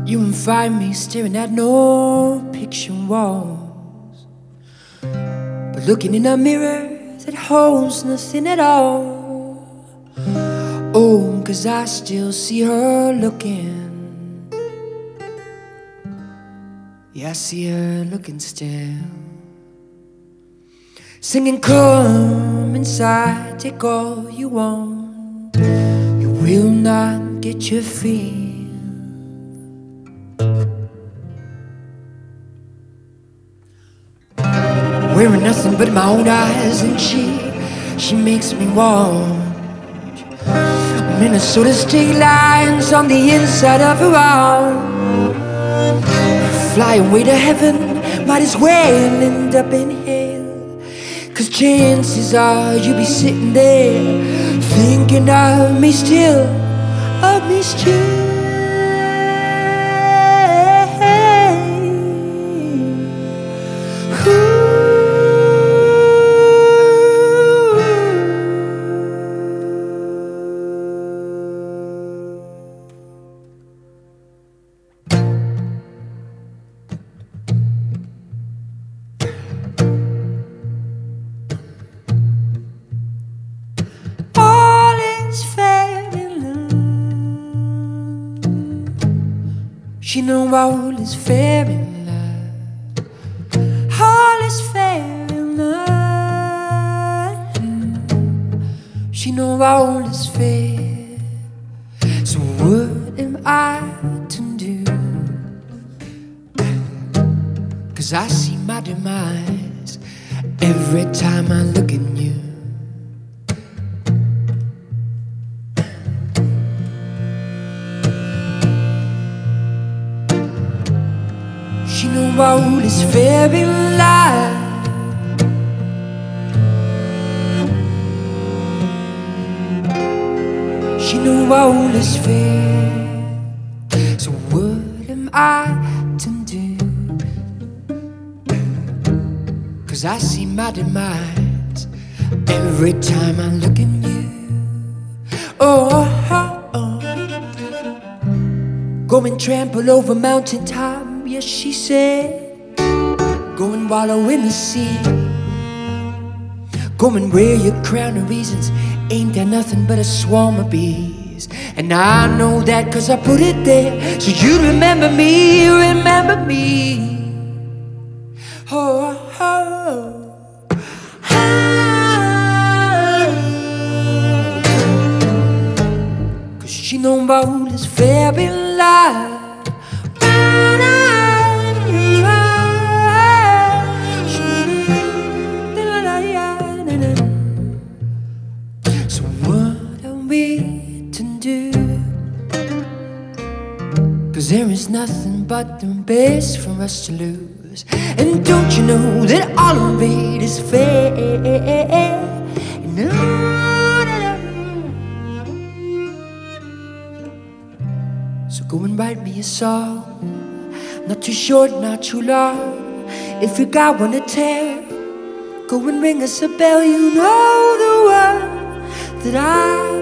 You won't find me staring at no picture walls, but looking in a mirror that holds nothing at all. Oh, 'cause I still see her looking. Yeah, I see her looking still, singing, come inside, take all you want. You will not get your fill. Wearing nothing but my own eyes, and she makes me watch Minnesota state lines on the inside of her arm. Fly away to heaven, might as well end up in hell, 'cause chances are you'll be sitting there thinking of me still, of me still. She know all is fair in love. All is fair in love. She know all is fair. So what am I to do? 'Cause I see my demise every time I look at you. She know all is fair in life. She know all is fair. So what am I to do? 'Cause I see my demise every time I look at you. Oh, oh, oh. Go and trample over mountaintop. Yes, she said, go and wallow in the sea. Go and wear your crown of reasons. Ain't there nothing but a swarm of bees? And I know that 'cause I put it there, so you remember me, remember me. Oh, oh, oh. 'Cause she know all is fair in life. So what are we to do? 'Cause there is nothing but the best for us to lose. And don't you know that all of it is fair? No, no, no. So go and write me a song, not too short, not too long. If you got one to tell, go and ring us a bell. You know the one that I